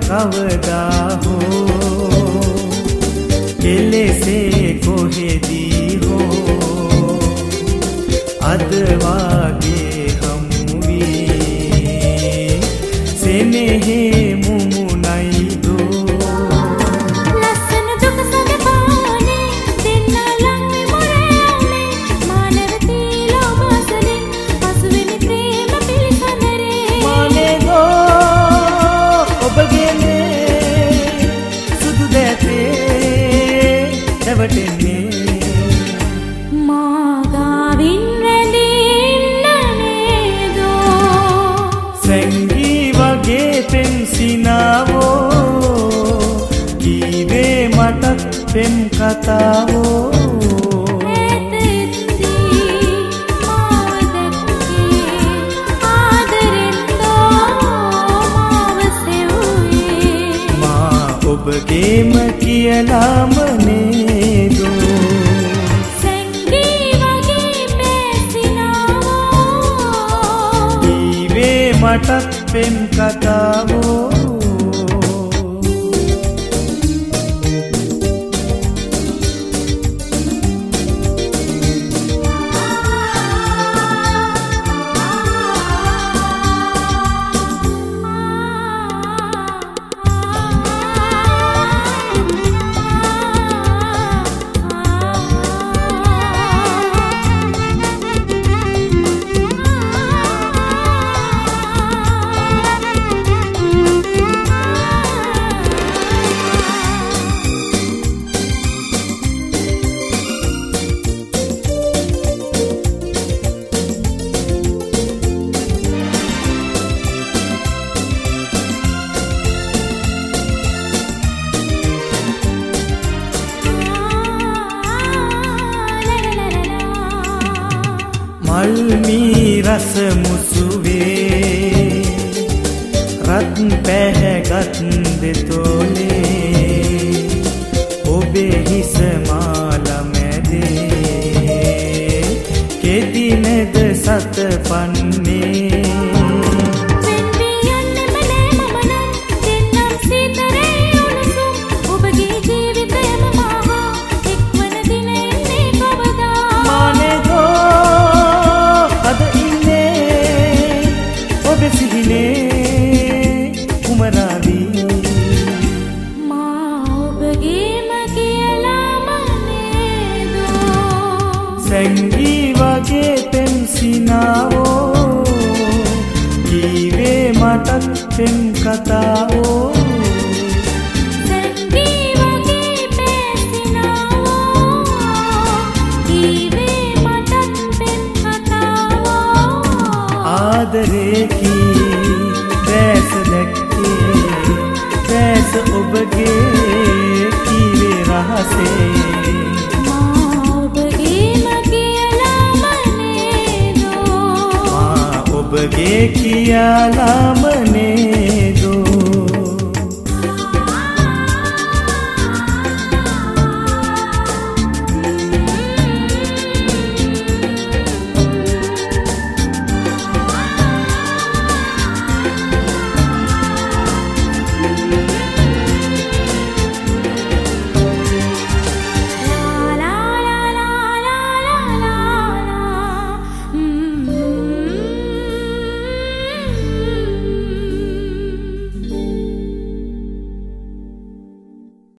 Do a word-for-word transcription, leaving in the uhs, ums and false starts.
කවදා හෝ කෙලෙසේ කොහෙදී හෝ අද වාගේ හමු වී සෙනෙහි මුමුණයි දෝ ලස්සන දුක සගපානේ දෙන්නා ලං මොරේ මානවතී ලෝභසලින් පසුවෙනි ප්‍රේම පිළිසඳරේ මානේ දෝ ඔබගේ මේ සුදු දැතේ එවටෙන්නේ මාගාවින් සැංගී වගේ පෙන්සිනාවෝ කීවේ මටත් පෙම් කතාවෝ මා ඔබගේම කියලාම නේදෝ මටත් පෙම් කතාවෝ මල්මී රස මුසුවේ රත් පැහැගත් දෙතෝලේ ඔබේ හිස මාල මැදේ කෙදිනද සත පන්නේ සැංගී වගේ පෙන්සිනාවෝ කීවේ මටත් පෙම් කතාවෝ සැංගී වගේ පෙන්සිනාවෝ කීවේ මටත් පෙම් කතාවෝ ආදරේ කී දැස දැක්කේ දැස ඔබගේ කීවේ රහසේ ඔබගේ කියලාමනේ